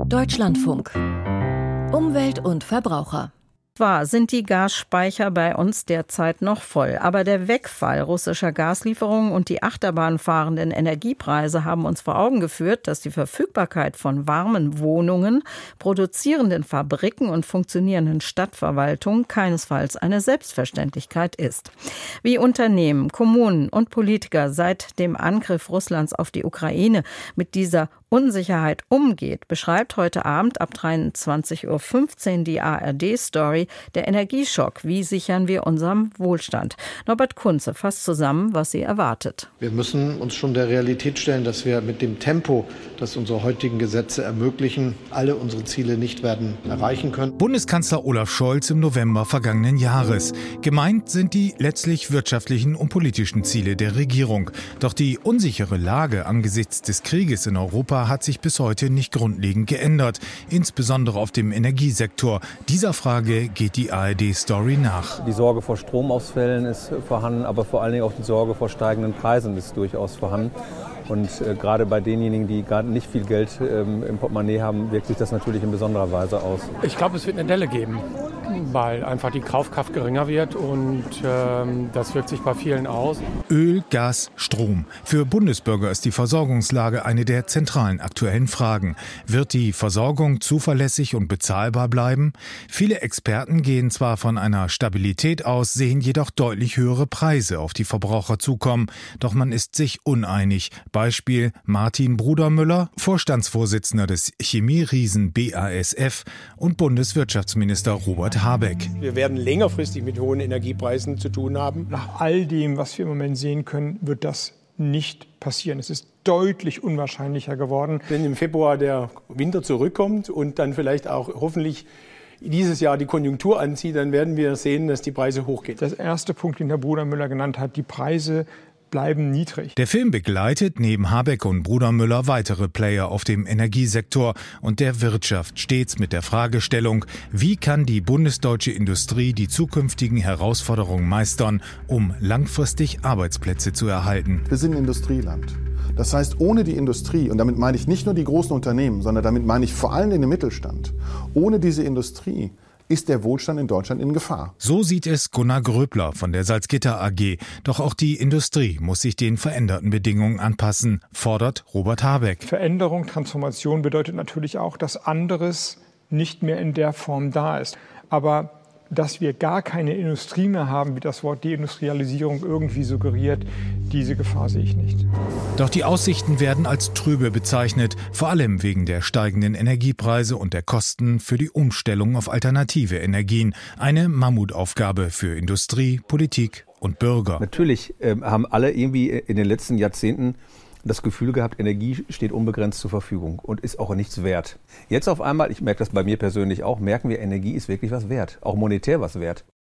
Deutschlandfunk. Umwelt und Verbraucher. Zwar sind die Gasspeicher bei uns derzeit noch voll, aber der Wegfall russischer Gaslieferungen und die achterbahnfahrenden Energiepreise haben uns vor Augen geführt, dass die Verfügbarkeit von warmen Wohnungen, produzierenden Fabriken und funktionierenden Stadtverwaltungen keinesfalls eine Selbstverständlichkeit ist. Wie Unternehmen, Kommunen und Politiker seit dem Angriff Russlands auf die Ukraine mit dieser Unsicherheit umgeht, beschreibt heute Abend ab 23:15 Uhr die ARD-Story Der Energieschock. Wie sichern wir unseren Wohlstand? Norbert Kunze fasst zusammen, was sie erwartet. Wir müssen uns schon der Realität stellen, dass wir mit dem Tempo, das unsere heutigen Gesetze ermöglichen, alle unsere Ziele nicht werden erreichen können. Bundeskanzler Olaf Scholz im November vergangenen Jahres. Gemeint sind die letztlich wirtschaftlichen und politischen Ziele der Regierung. Doch die unsichere Lage angesichts des Krieges in Europa hat sich bis heute nicht grundlegend geändert, insbesondere auf dem Energiesektor. Dieser Frage geht die ARD-Story nach. Die Sorge vor Stromausfällen ist vorhanden, aber vor allen Dingen auch die Sorge vor steigenden Preisen ist durchaus vorhanden. Und gerade bei denjenigen, die gerade nicht viel Geld im Portemonnaie haben, wirkt sich das natürlich in besonderer Weise aus. Ich glaube, es wird eine Delle geben, weil einfach die Kaufkraft geringer wird und das wirkt sich bei vielen aus. Öl, Gas, Strom. Für Bundesbürger ist die Versorgungslage eine der zentralen aktuellen Fragen. Wird die Versorgung zuverlässig und bezahlbar bleiben? Viele Experten gehen zwar von einer Stabilität aus, sehen jedoch deutlich höhere Preise auf die Verbraucher zukommen. Doch man ist sich uneinig. Beispiel Martin Brudermüller, Vorstandsvorsitzender des Chemieriesen BASF und Bundeswirtschaftsminister Robert Habeck. Wir werden längerfristig mit hohen Energiepreisen zu tun haben. Nach all dem, was wir im Moment sehen können, wird das nicht passieren. Es ist deutlich unwahrscheinlicher geworden. Wenn im Februar der Winter zurückkommt und dann vielleicht auch hoffentlich dieses Jahr die Konjunktur anzieht, dann werden wir sehen, dass die Preise hochgehen. Das erste Punkt, den Herr Brudermüller genannt hat, die Preise bleiben niedrig. Der Film begleitet neben Habeck und Brudermüller weitere Player auf dem Energiesektor und der Wirtschaft stets mit der Fragestellung, wie kann die bundesdeutsche Industrie die zukünftigen Herausforderungen meistern, um langfristig Arbeitsplätze zu erhalten. Wir sind ein Industrieland. Das heißt, ohne die Industrie, und damit meine ich nicht nur die großen Unternehmen, sondern damit meine ich vor allem den Mittelstand, ohne diese Industrie ist der Wohlstand in Deutschland in Gefahr. So sieht es Gunnar Gröbler von der Salzgitter AG. Doch auch die Industrie muss sich den veränderten Bedingungen anpassen, fordert Robert Habeck. Veränderung, Transformation bedeutet natürlich auch, dass anderes nicht mehr in der Form da ist. Aber dass wir gar keine Industrie mehr haben, wie das Wort Deindustrialisierung irgendwie suggeriert, diese Gefahr sehe ich nicht. Doch die Aussichten werden als trübe bezeichnet, vor allem wegen der steigenden Energiepreise und der Kosten für die Umstellung auf alternative Energien. Eine Mammutaufgabe für Industrie, Politik und Bürger. Natürlich haben alle irgendwie in den letzten Jahrzehnten das Gefühl gehabt, Energie steht unbegrenzt zur Verfügung und ist auch nichts wert. Jetzt auf einmal, ich merke das bei mir persönlich auch, merken wir, Energie ist wirklich was wert, auch monetär was wert.